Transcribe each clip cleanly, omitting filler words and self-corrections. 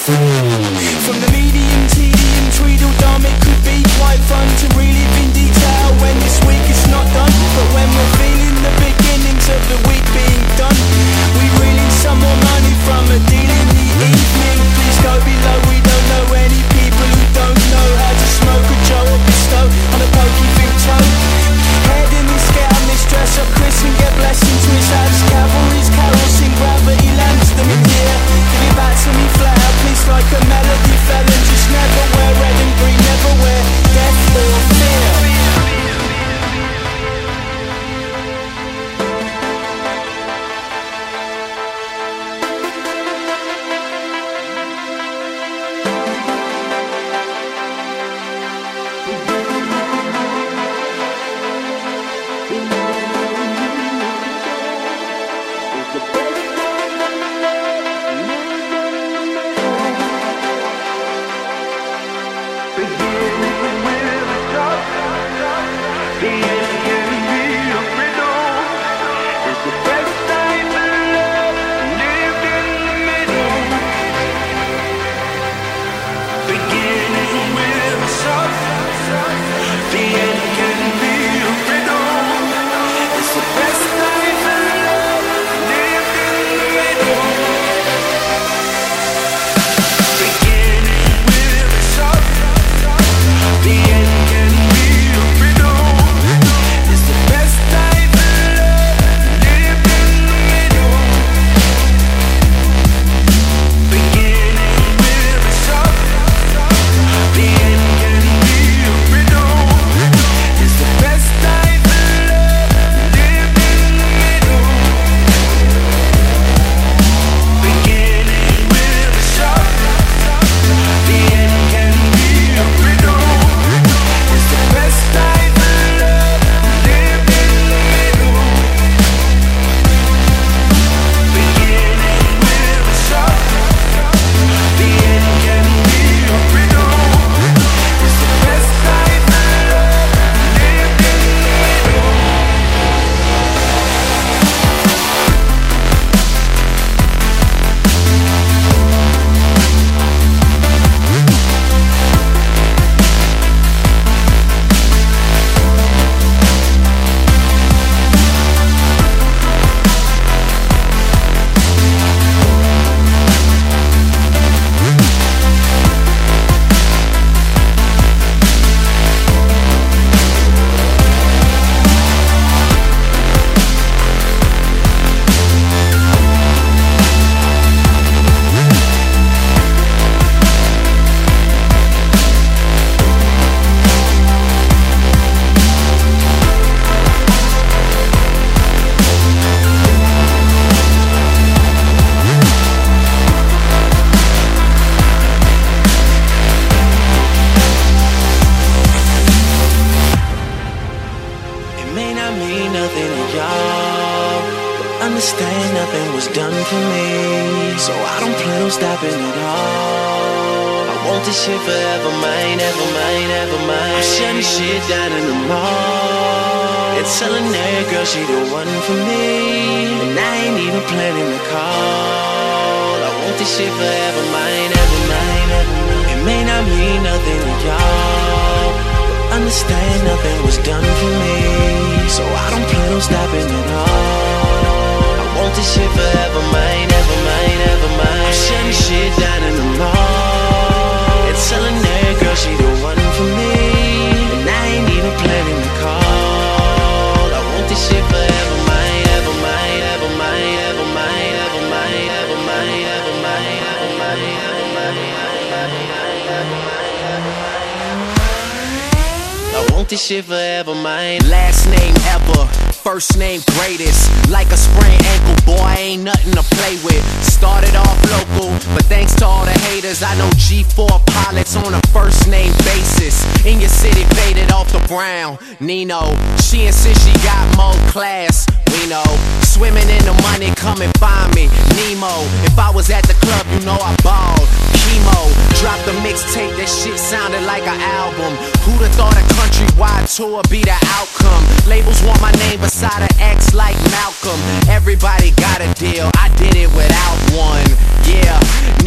From the medium, tedium, tweedledum, it could be quite fun to relive in detail when this week is not done. But when we're feeling the beginnings of the week being done, we reel in some more money from a deal in the evening. Please go below, we don't know any people who don't know how to smoke a Joe or bestow on a pokey big toe. Head in this, get up this, dress up Chris and get blessings to his house. Cavalry's carols sing gravity lands them in here. Give it back to me flat out, please, like a melody felon. Just never wear red and green, never wear death or fear. Understand nothing was done for me, so I don't plan on stopping at all. I want this shit forever mine, ever mine, ever mine. I'm shutting shit down in the mall and telling that girl she the one for me, and I ain't even planning to call. I want this shit forever mine, ever mine, ever mine. It may not mean nothing to y'all, but understand nothing was done for me, so I don't plan on stopping at all. I want this shit forever mine, ever mine, ever mine. I'm shutting shit down in the mall and telling that girl she the one for me, and I ain't even planning to call. I want this shit forever mine, ever mine, ever mine, ever mine, ever mine, ever mine, ever mine, ever mine, ever mine, ever mine. I want this shit forever mine. Last name ever, first name greatest. Like a sprained ankle, boy, ain't nothing to play with. Started off local, but thanks to all the haters, I know G4 pilots on a first name basis. In your city, faded off the brown. Nino, she insists she got more class. We know, swimming in the money, come and find me. Nemo, if I was at the club, you know I balled. Chemo, dropped a mixtape, that shit sounded like an album. Who'da thought a countrywide tour be the outcome? Labels want my name beside an X like Malcolm. Everybody got a deal, I did it without one. Yeah, nigga, I'm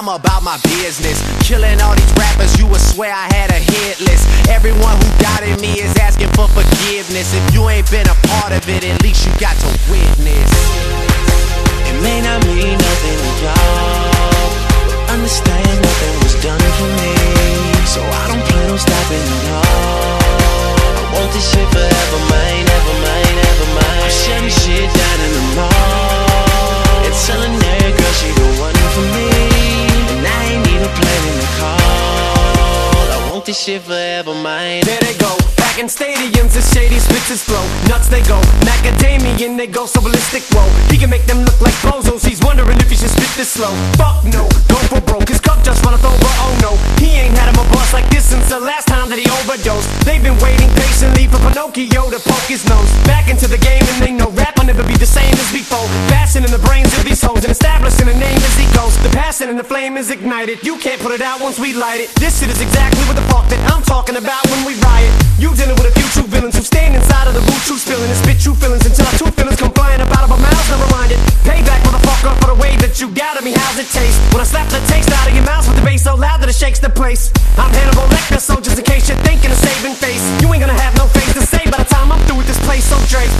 I'm about my business. Killing all these rappers, you would swear I had a hit list. Everyone who doubted me is asking for forgiveness. If you ain't been a part of it, at least you got to witness. It may not mean nothing to y'all, but understand nothing was done for me, so I don't plan on stopping at all. I want this shit forever, mine, ever mine, ever mine. I'm shutting shit down in the mall and telling every girl she the one for me, and I ain't even planning to call. I want this shit forever, mine. There they go, back in stadiums, the shady spits his flow. Nuts they go, macadamian they go, so ballistic, whoa. He can make them look like bozos, he's wondering if he should spit this slow. Fuck no, don't go broke, his cup just runneth over, oh no. He ain't had him a bust like this since the last time that he overdosed. They've been waiting patiently for Pinocchio to poke his nose back into the game, and they know rap will never be the same as before. Fashion in the brains of these hoes and establishing a name as he goes. The passion and the flame is ignited, you can't put it out once we light it. This shit is exactly what the fuck that I'm talking about when we riot. You dealing with a few true villains who stand inside of the boot, true spilling and spit true feelings until our true feelings come flying up out of our mouths. Never mind it. Payback, motherfucker, for the way that you doubted me. How's it taste when I slap the taste out of your mouth with the bass so loud that it shakes the place? I'm Hannibal Lecter, so just in case you're thinking of saving face, you ain't gonna have no face to say by the time I'm through with this place. So Drake,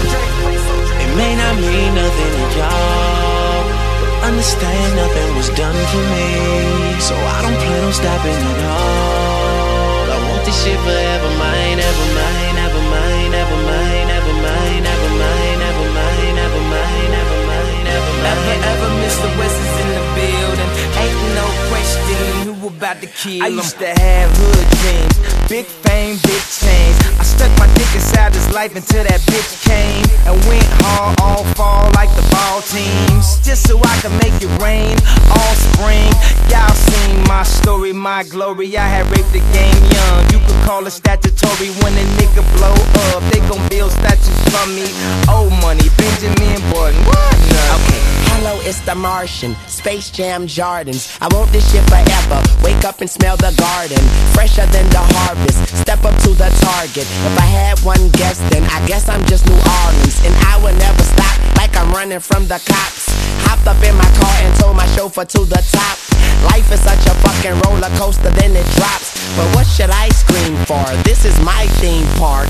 it may not mean nothing to y'all, but understand nothing was done for me, so I don't plan on stopping at all. I want this shit forever, mine, ever mine, ever mine, ever mine, ever mine, ever mine, ever mine, ever mine, ever mine, ever mine. Ever, Mr. West is in the building. Ain't no question who about to kill him. I used to have hood dreams, big fame, big change. I stuck my dick inside his life until that bitch came and went hard all fall like the ball teams, just so I could make it rain all spring. Y'all seen my story, my glory. I had raped the game young. You could call it statutory when a nigga blow up. They gon' build statues for me. Old money, Benjamin Button. What? Okay, hello, it's the Martian, Space Jam Jordans. I want this shit forever. Wake up and smell the garden, fresher than the harvest. Step up to the target. If I had one guess, then I guess I'm just New Orleans, and I will never stop like I'm running from the cops. Hopped up in my car and told my chauffeur to the top. Life is such a fucking roller coaster, then it drops. But what should I scream for? This is my theme park.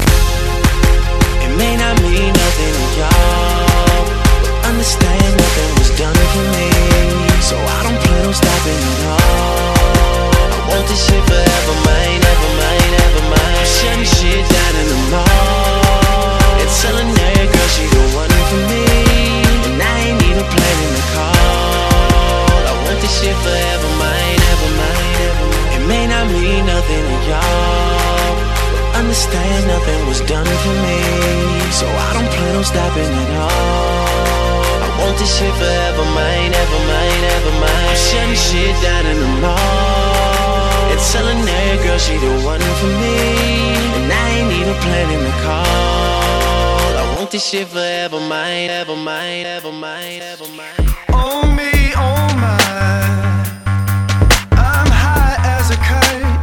It may not mean nothing to y'all, but understand nothing was done for me, so I don't plan on stopping at all. I want this shit forever, mine, ever mine, ever mine. I'm shutting shit down in the mall and telling every girl she the one for me, and I ain't even planning to call. I want this shit forever, mine, ever mine, ever mine. It may not mean nothing to y'all, but understand nothing was done for me, so I don't plan on stopping at all. I want this shit forever, mine, ever mine, ever mine. I'm shutting shit down in the mall and telling every girl she the one for me, and I ain't even planning to call. I want this shit forever, mine, ever mine, ever mine, ever mine. Oh me, oh my, I'm high as a kite.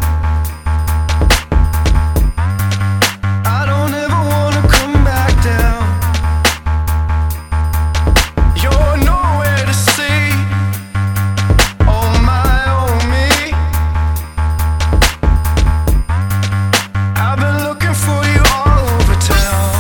I don't ever wanna come back down. You're nowhere to see. Oh my, oh me, I've been looking for you all over town.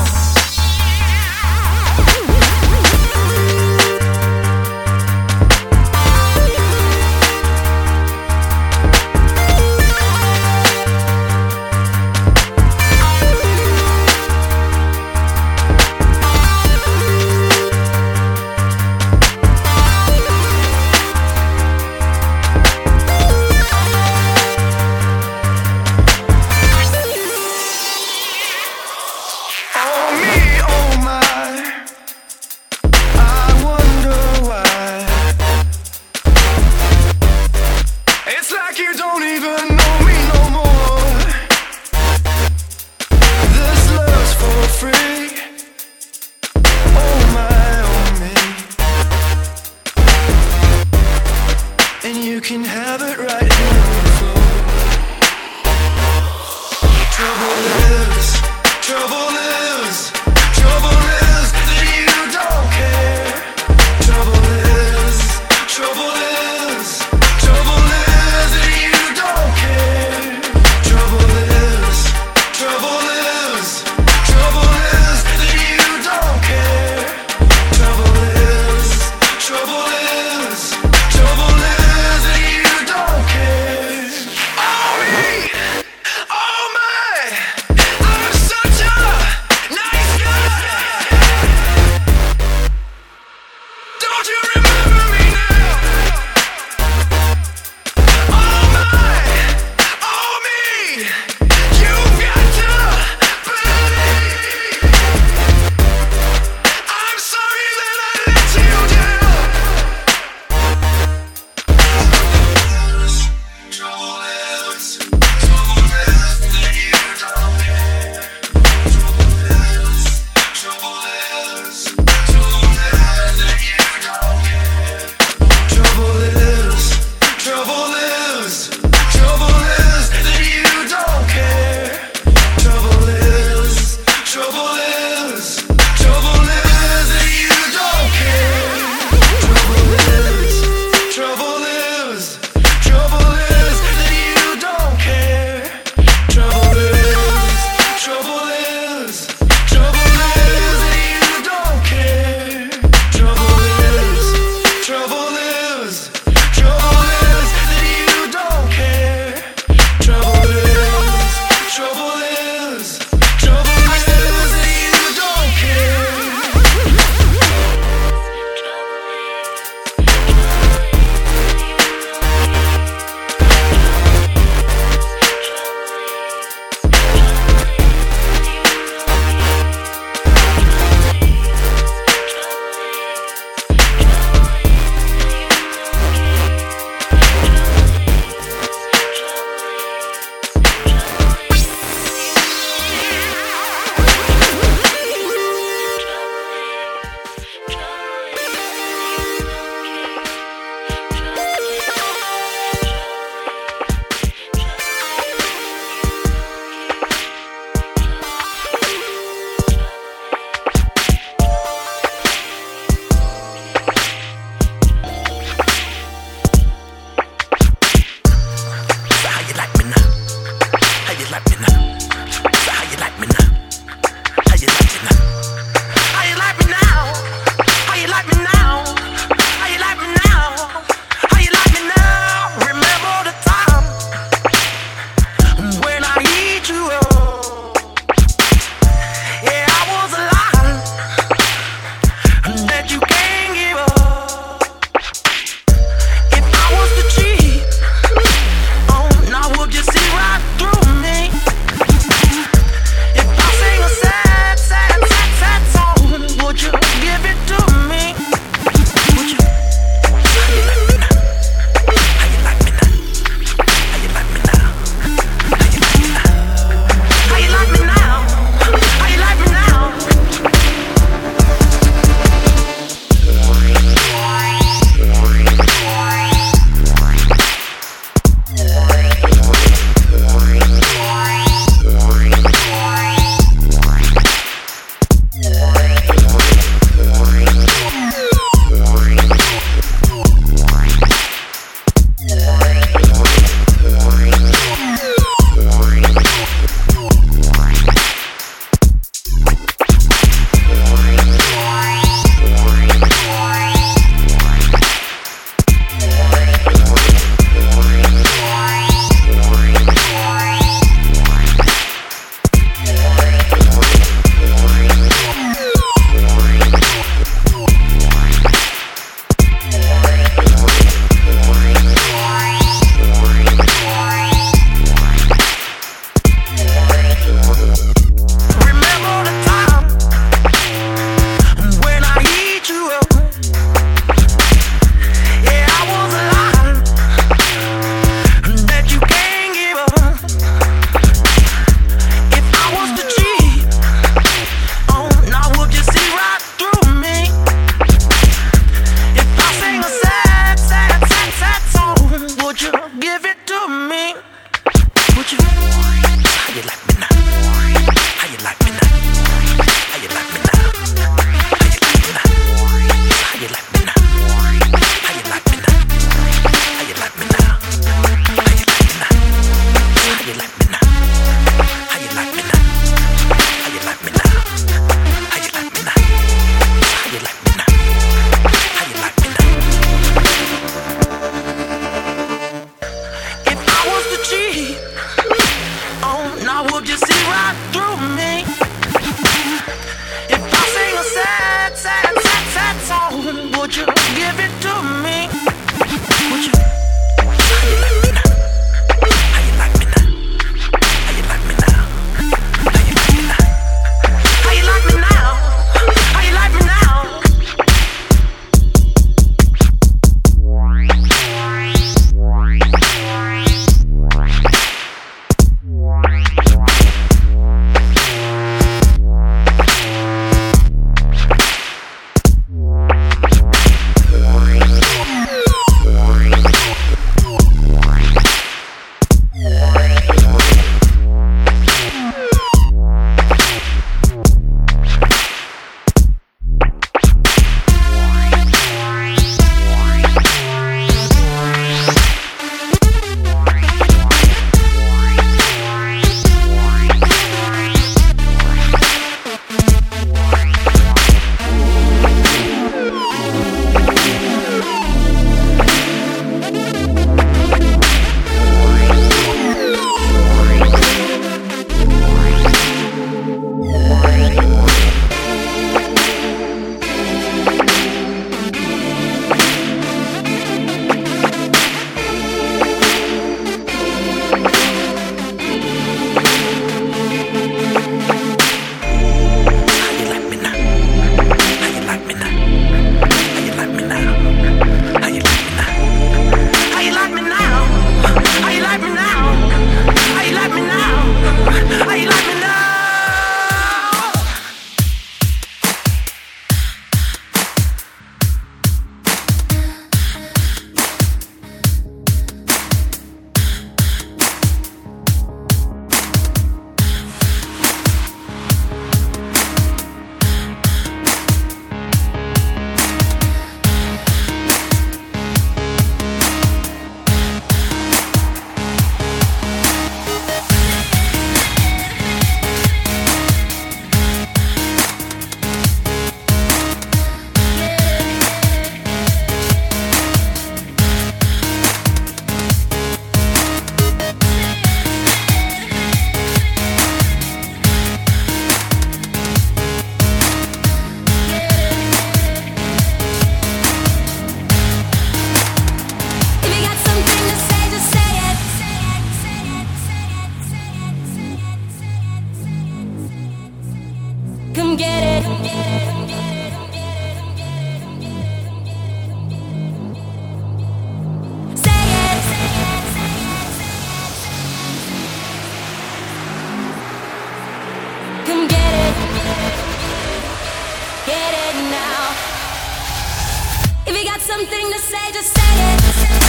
got something to say, just say it.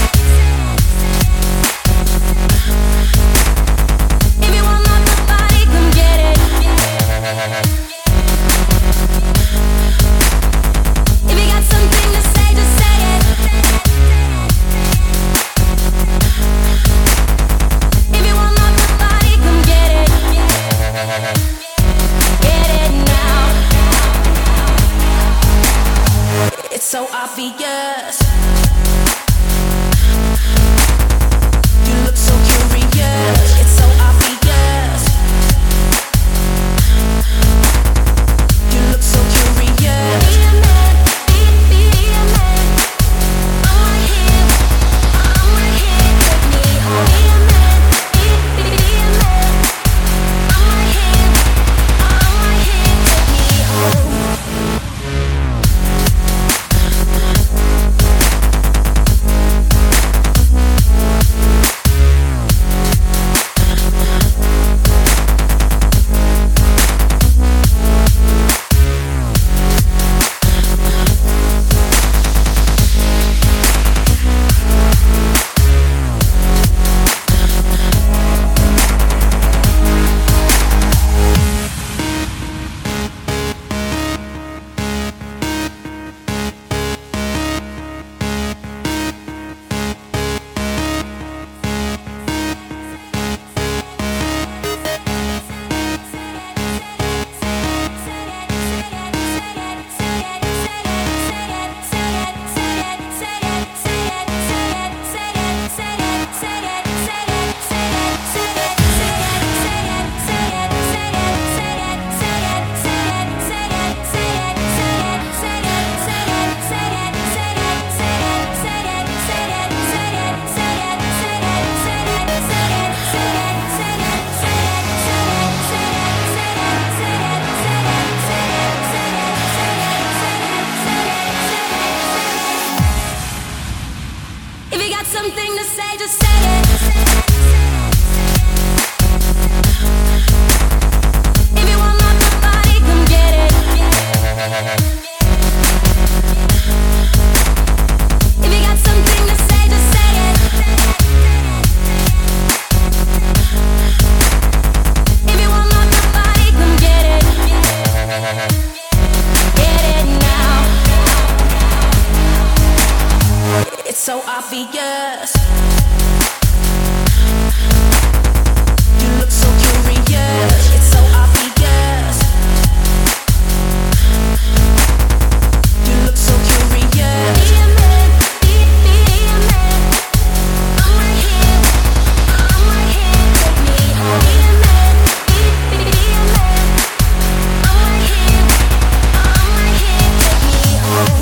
If you want my body, come get it. If you got something to say, just say it. If you want my body, come get it. Get it now. It's so obvious. You look so curious. It's so obvious. You look so curious. Be a man, be a man. I'm right here, take me home. Be a man, be a man. I'm right here, take me home. If you got something to say, just say it. If you want my body, come get it. If you got something to say, just say it. If you want my body, come get it. Get it now. It's so obvious. You look so curious. It's so obvious. You look so curious. Be a man, be a man. I'm right here, take me home. Be a man, be a man. I'm right here, take me home.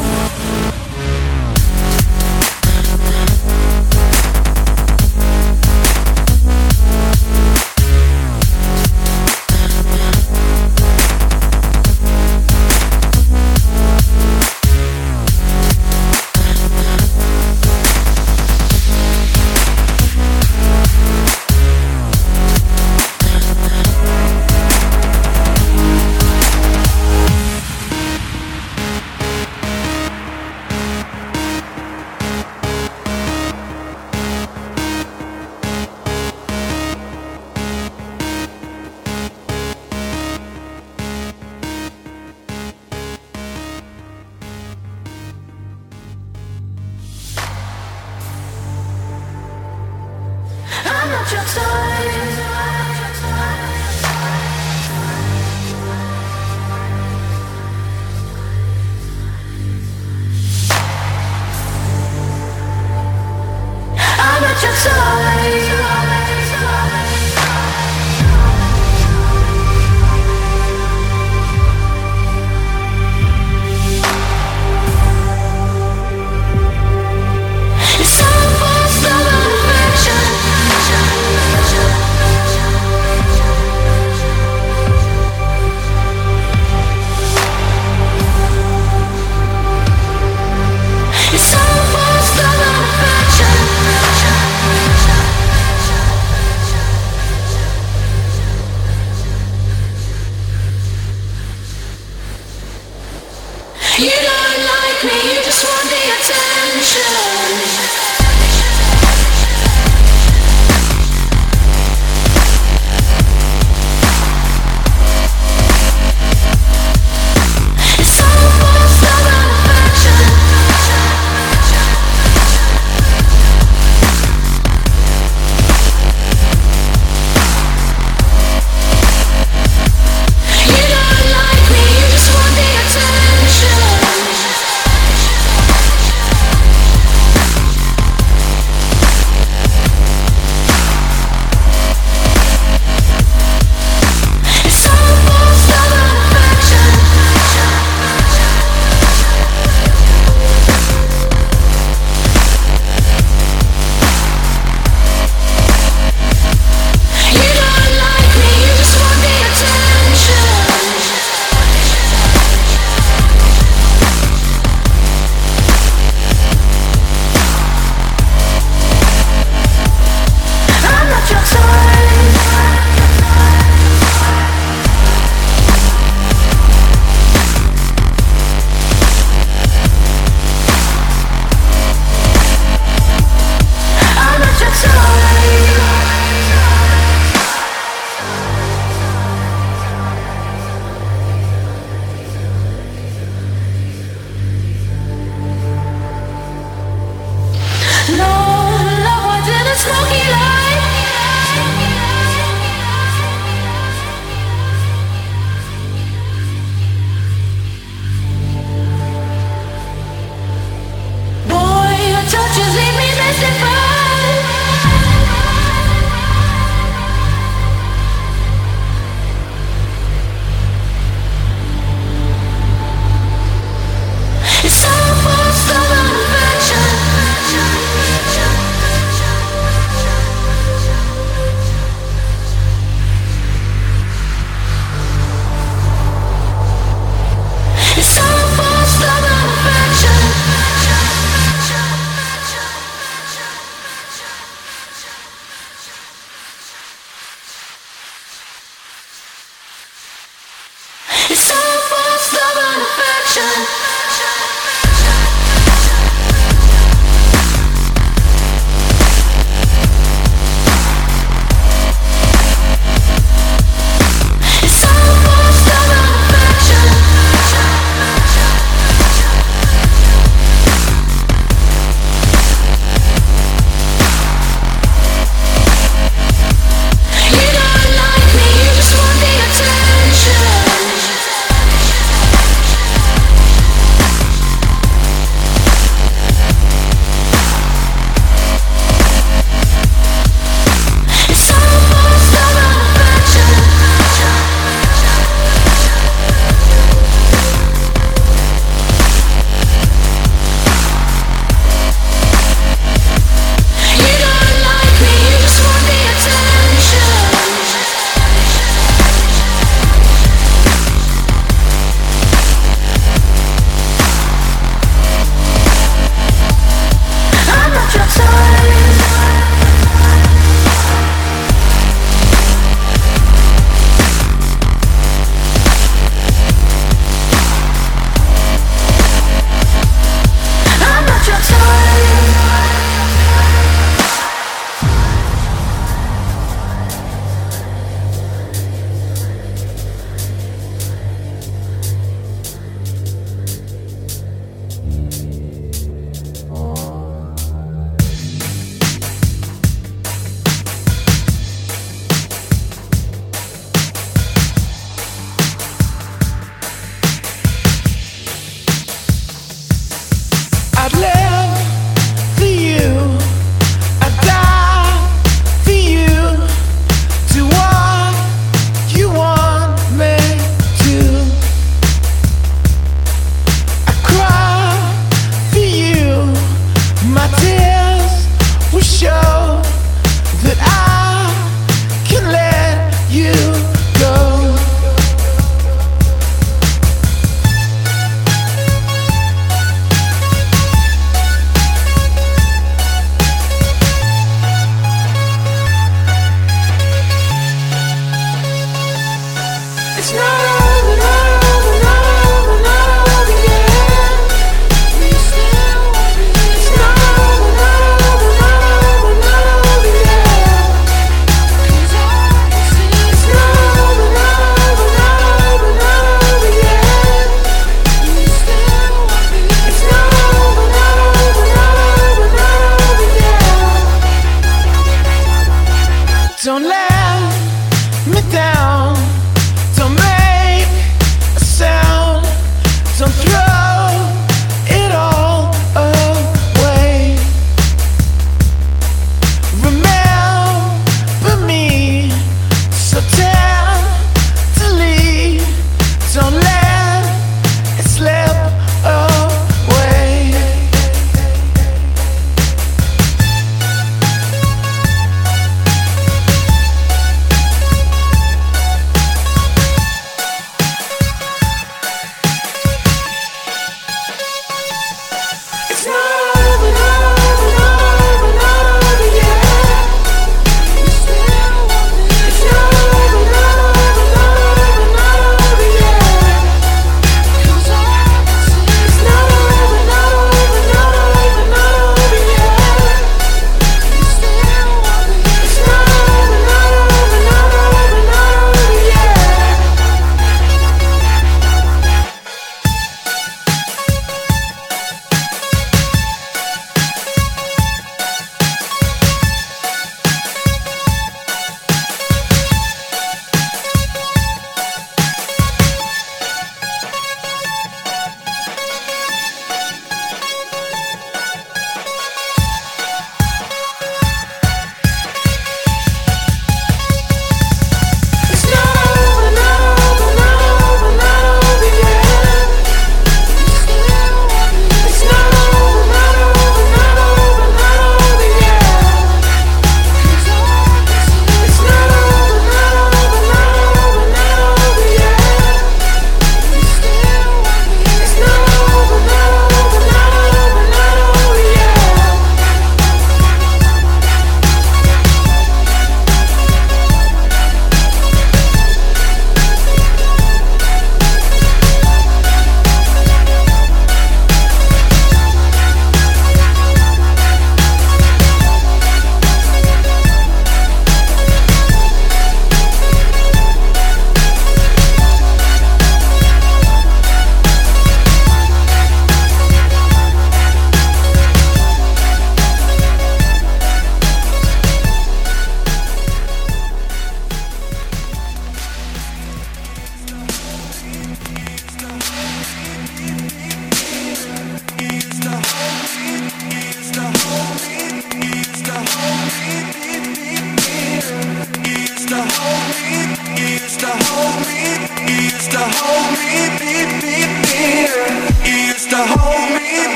I'm not your type. I'm not your type. You're so fast of affection. You're so fast of affection. You don't like me, you just want the attention.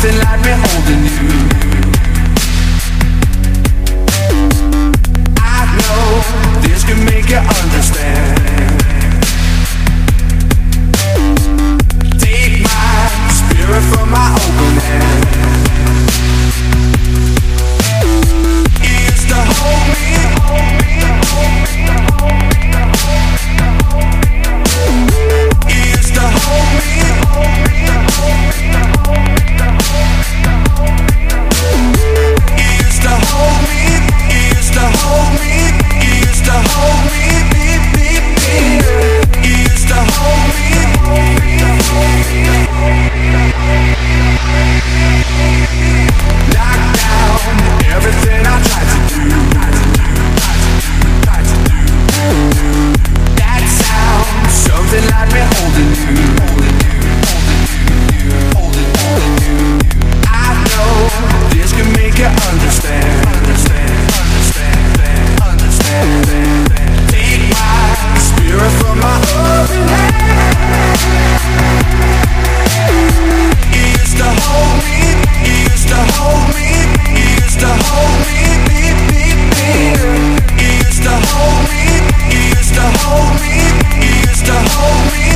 something like me holding you. I know this can make you understand. Take my spirit from my open hand. You used to hold me. You used to hold me. You used to hold me. You used to hold me. You used to hold me. You used to hold me. Knock down everything I tried to do. That sound, something like me holding you. I know this can make you understand. Take my spirit from my open hand. You used to hold me. You used to hold me. You used to hold me. You used to hold me. You used to hold me. You used to hold me.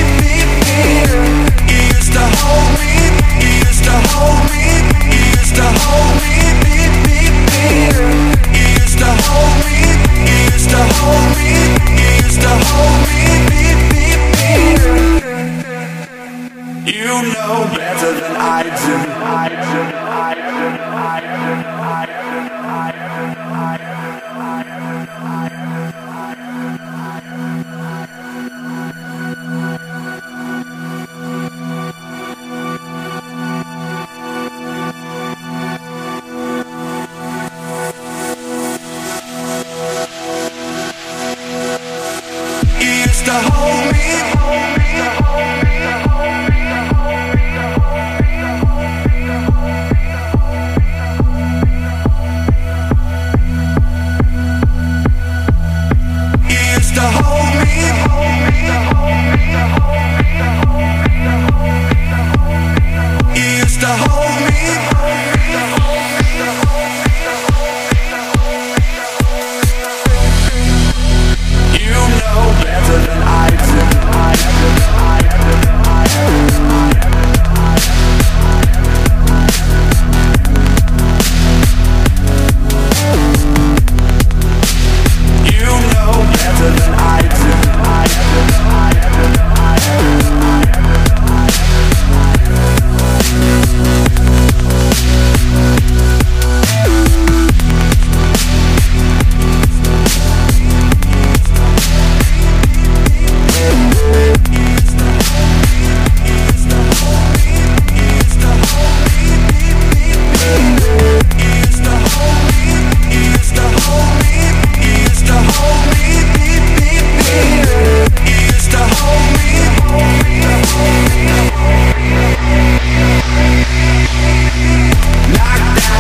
You used to hold me. You used to hold me. You used to hold me. You used to hold me. You used to hold me. You used to hold me. You know better than I do. You used to hold me. You used to hold me. You used to hold me. You know better than I do. You know better than I do. Knock down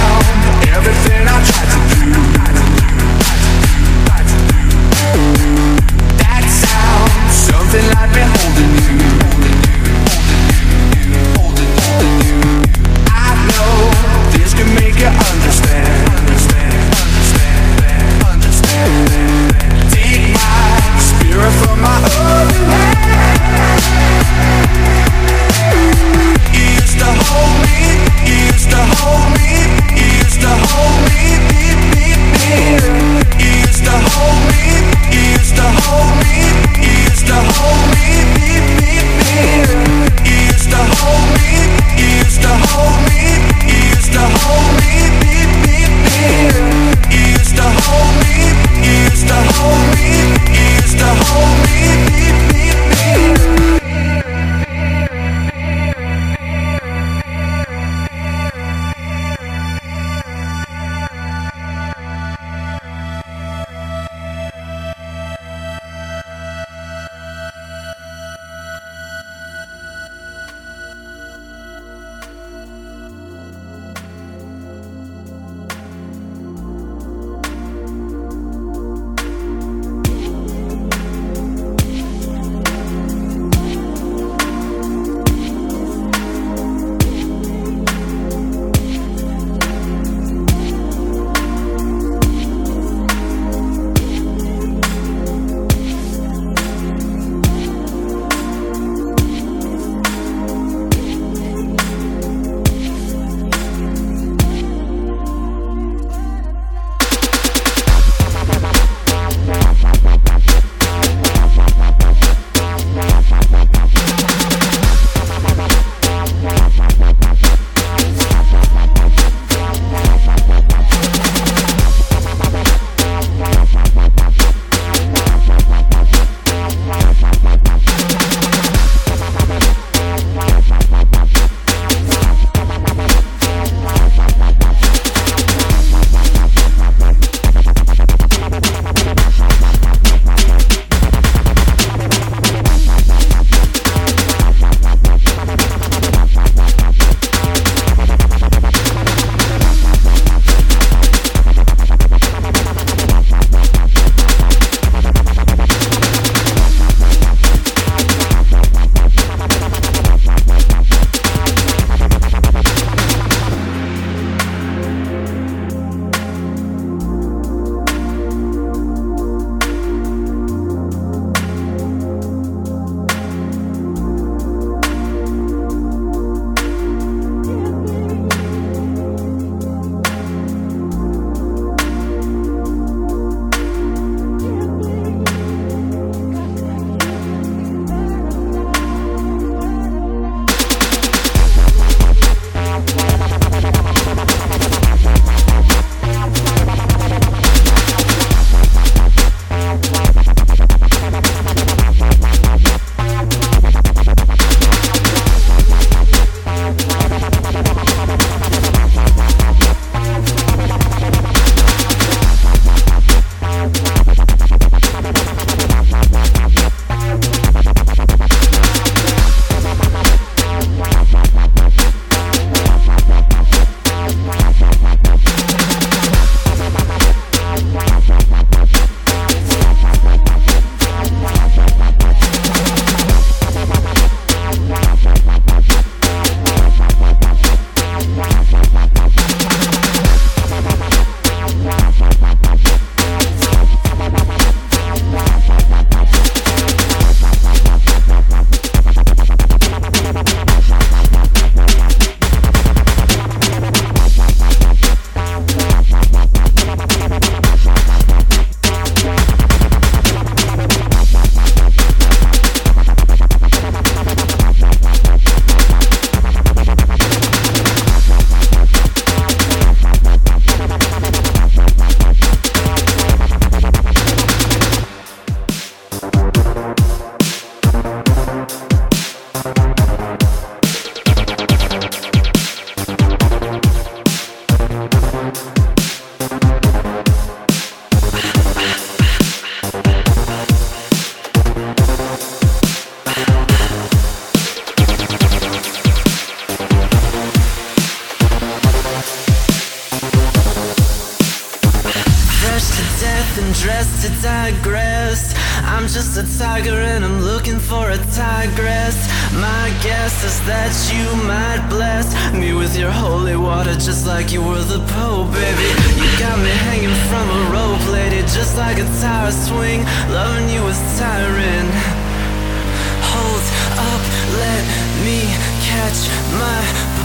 dressed to digress. I'm just a tiger and I'm looking for a tigress. My guess is that you might bless me with your holy water, just like you were the Pope, baby. You got me hanging from a rope, lady, just like a tower swing. Loving you is tiring. Hold up, let me catch my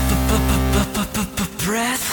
breath.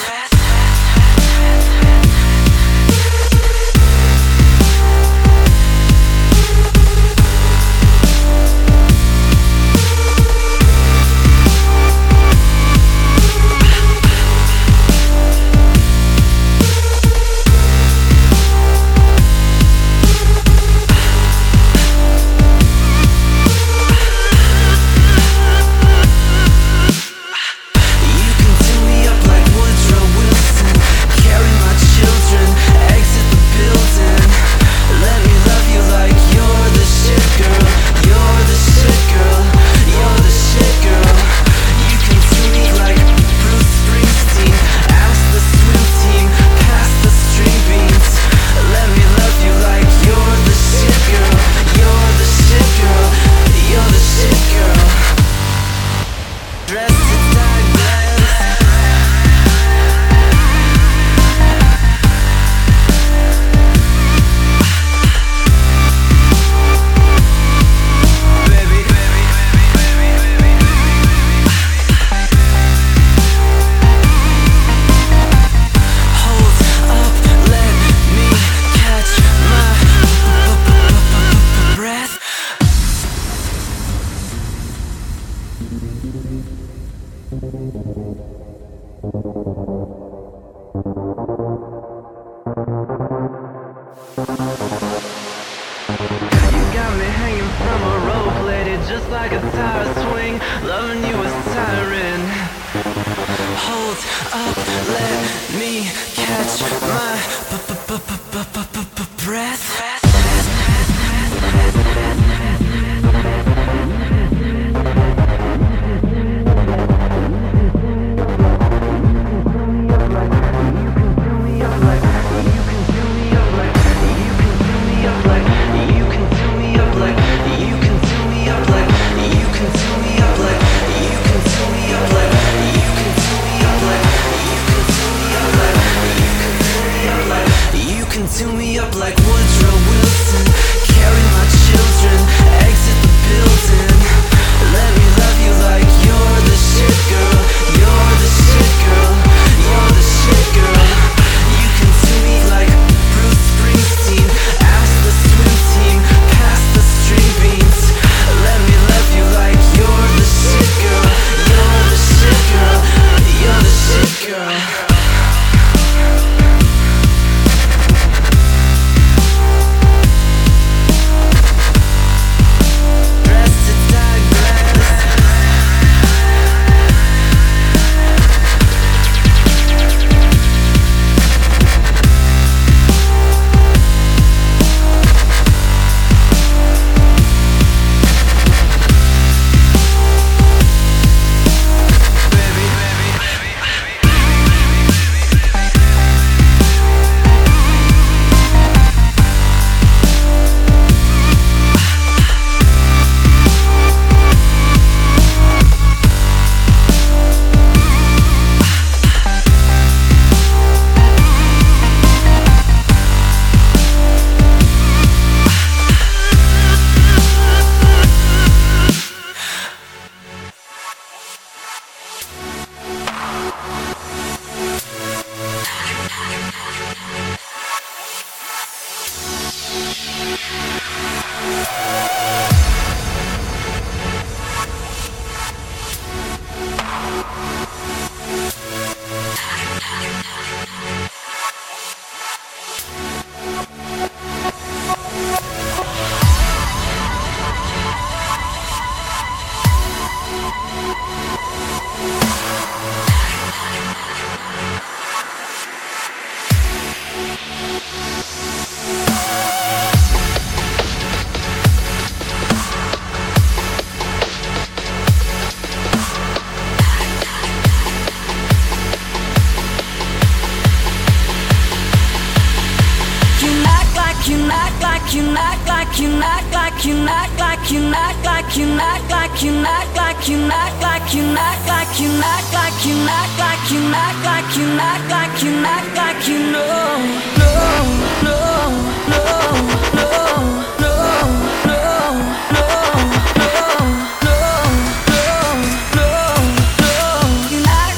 like you, act like you, act like you, act like you, act like you, act like you, act like you, act like you, act like you, act like you, act like you, act like you, act like you, act like you know. No, no, no, no, no, no, no, no, no, no, no. You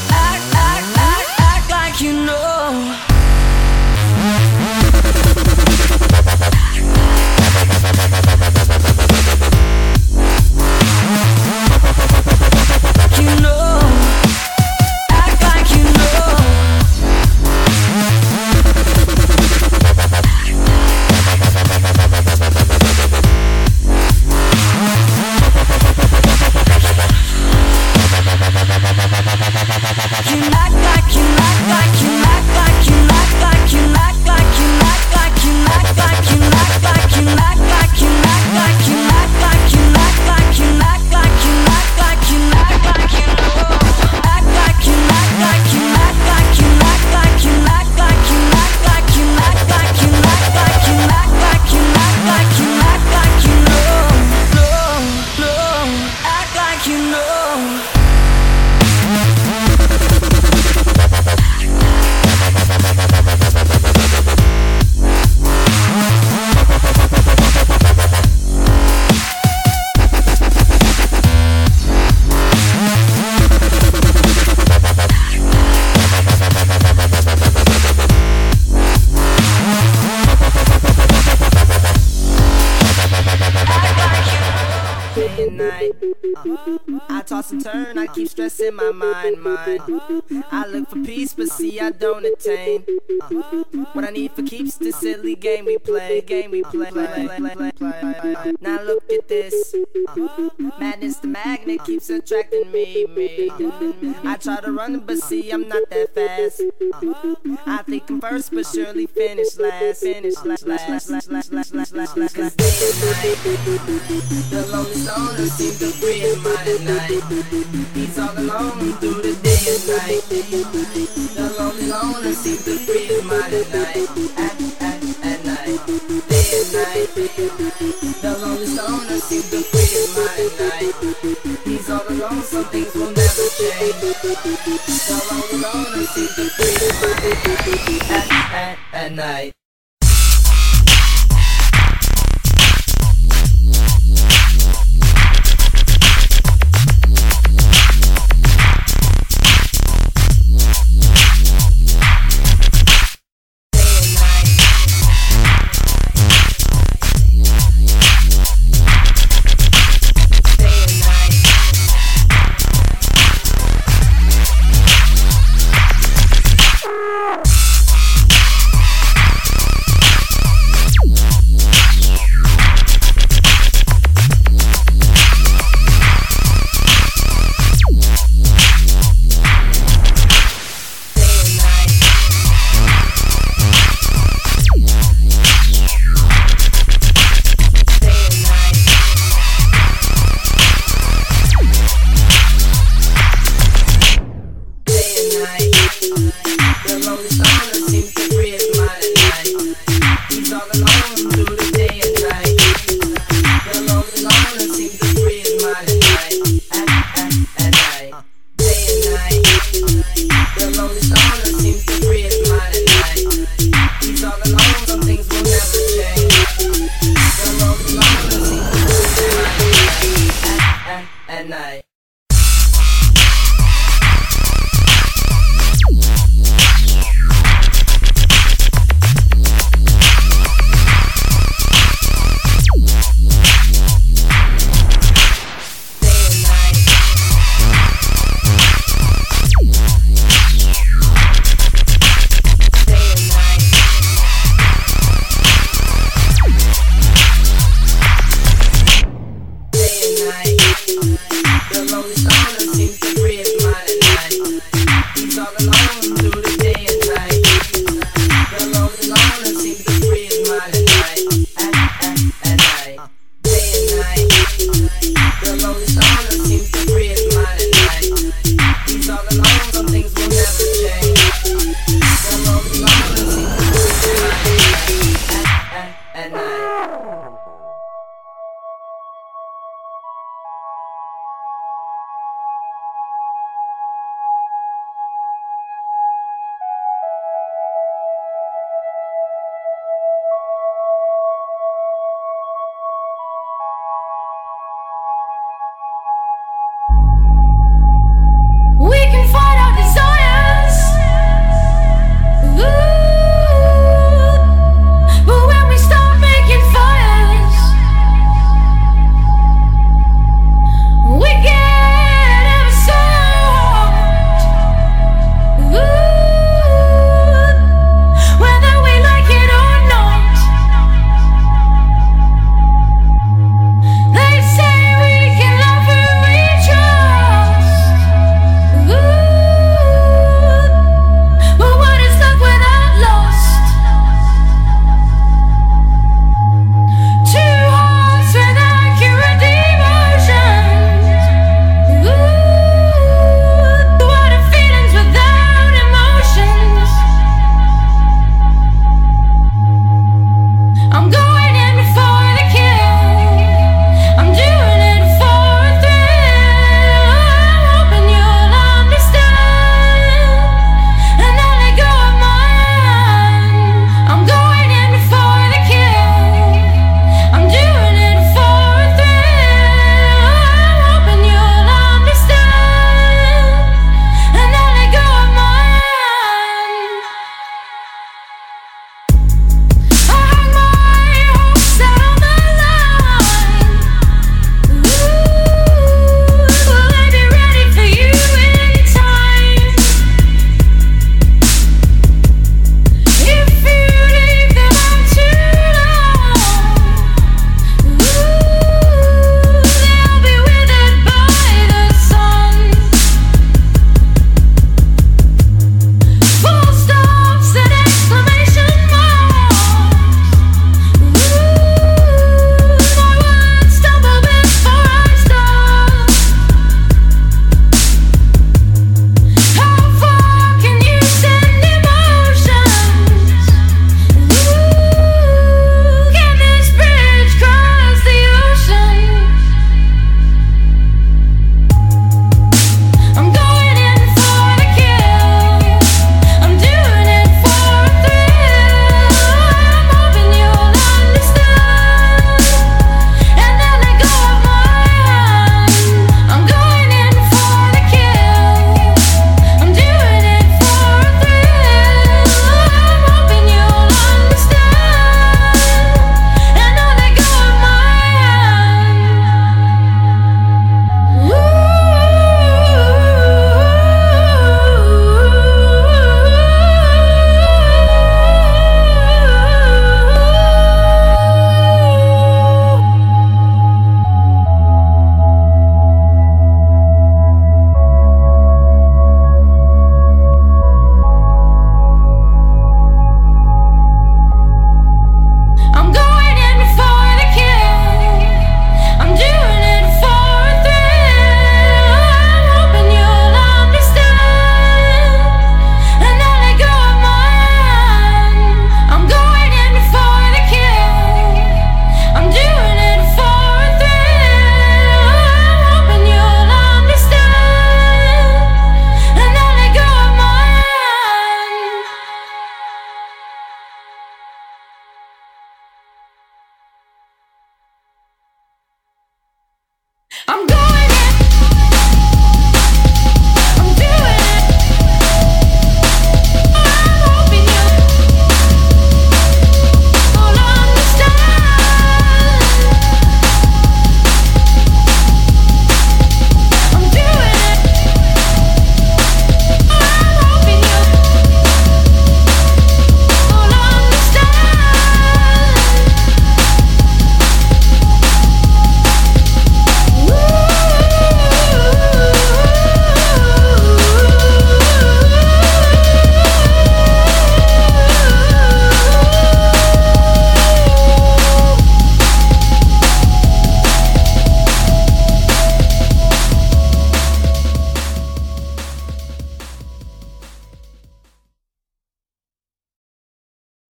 act like you know. Turn, I keep stressing my mind. I look for peace, but see I don't attain. What I need for keeps this silly game we play. Now look at this. Madness, the magnet keeps attracting me. I try to run, but see I'm not that fast. I think I'm first, but surely finish last. Cause day and night, the lonely stoner seems to free his mind at night. He's all alone through the day and night. The lonely loner seems to free his mind at night. At night, day and night. The lonely stoner seems to free his mind at night. He's all alone, some things will never change. The lonely loner seems to free his mind at night. The lonely stoner seems to free his mind at night. He's all alone through the